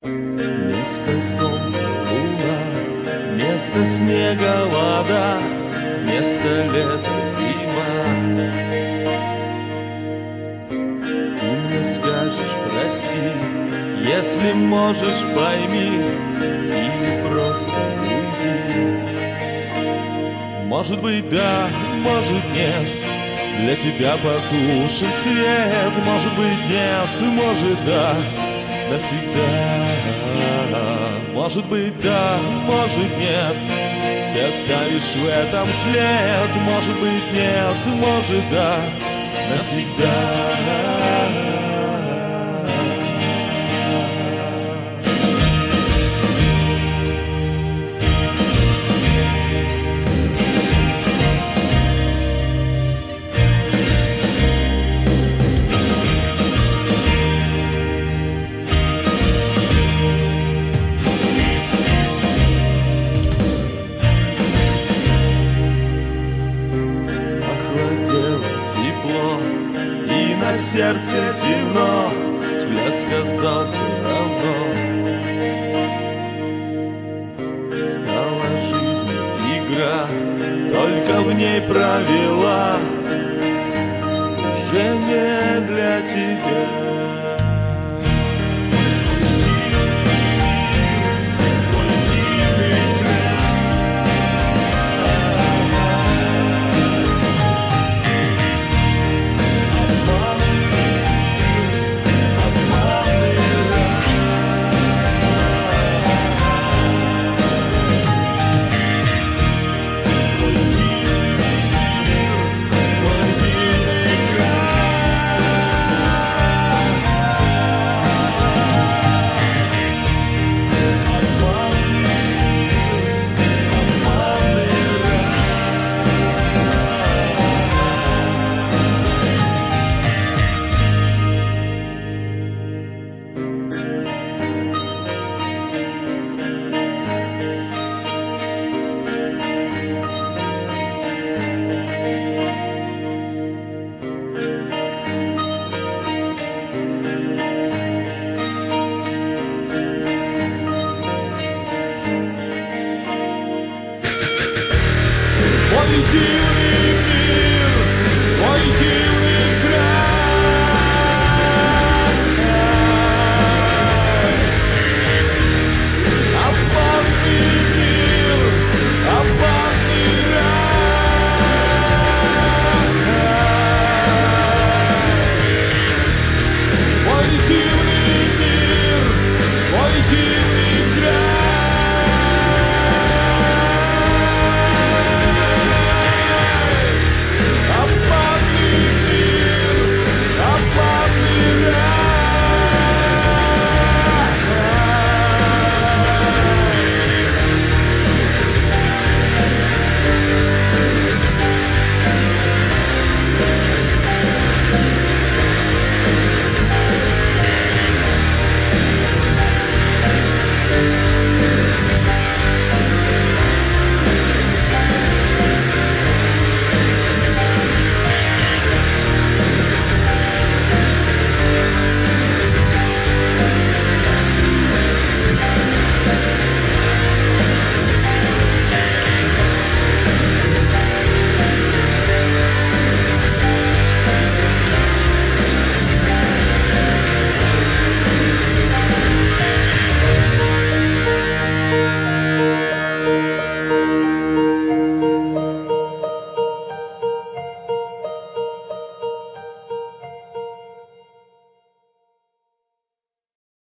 Вместо солнца луна, вместо снега вода, вместо лета зима. Ты мне скажешь прости, если можешь, пойми, или просто уйди. Может быть да, может нет, для тебя потушен свет. Может быть нет, может да, навсегда. Может быть да, может нет, ты оставишь в этом след. Может быть нет, может да, навсегда. И на сердце темно, взгляд сказал все равно. Стала жизнь игра, только в ней провела, уже не для тебя. Позитивный мир, позитивный.